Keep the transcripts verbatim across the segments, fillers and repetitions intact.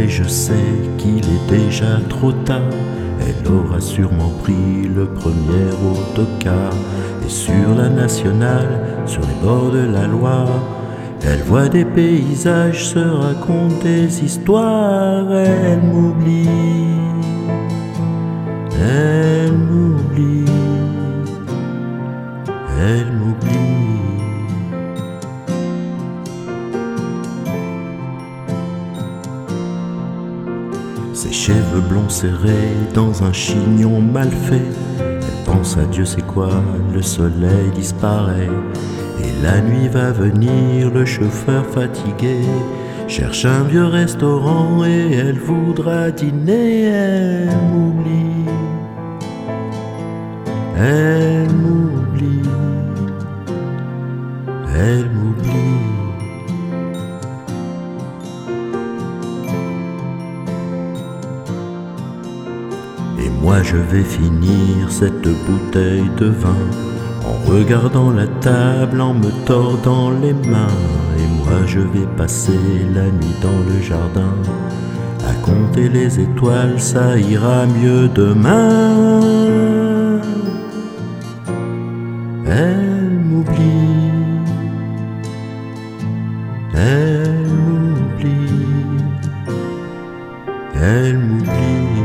Mais je sais qu'il est déjà trop tard. Elle aura sûrement pris le premier autocar. Et sur la nationale, sur les bords de la Loire, elle voit des paysages, se raconte des histoires. Elle m'oublie, elle m'oublie, elle m'oublie. Ses cheveux blonds serrés dans un chignon mal fait. Elle pense à Dieu c'est quoi, le soleil disparaît. Et la nuit va venir, le chauffeur fatigué cherche un vieux restaurant et elle voudra dîner. Elle m'oublie, elle m'oublie, elle m'oublie. Et moi je vais finir cette bouteille de vin en regardant la table, en me tordant les mains. Et moi je vais passer la nuit dans le jardin à compter les étoiles, ça ira mieux demain. Elle m'oublie, elle m'oublie, elle m'oublie.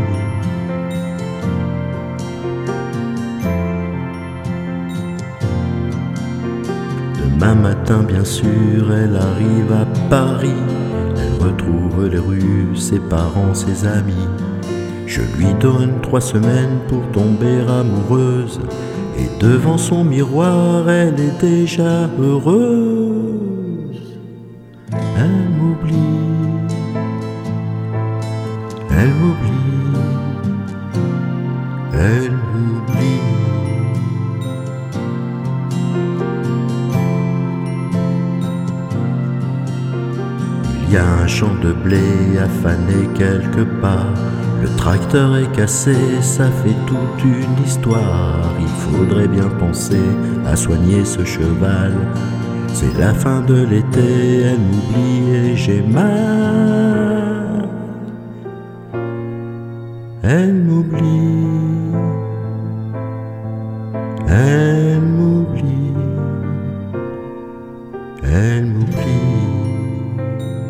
Demain matin, bien sûr, elle arrive à Paris. Elle retrouve les rues, ses parents, ses amis. Je lui donne trois semaines pour tomber amoureuse. Et devant son miroir, elle est déjà heureuse. Elle m'oublie, elle m'oublie, elle m'oublie. Il y a un champ de blé affané quelque part. Le tracteur est cassé, ça fait toute une histoire. Il faudrait bien penser à soigner ce cheval. C'est la fin de l'été, elle m'oublie et j'ai mal. Elle m'oublie, elle m'oublie, elle m'oublie.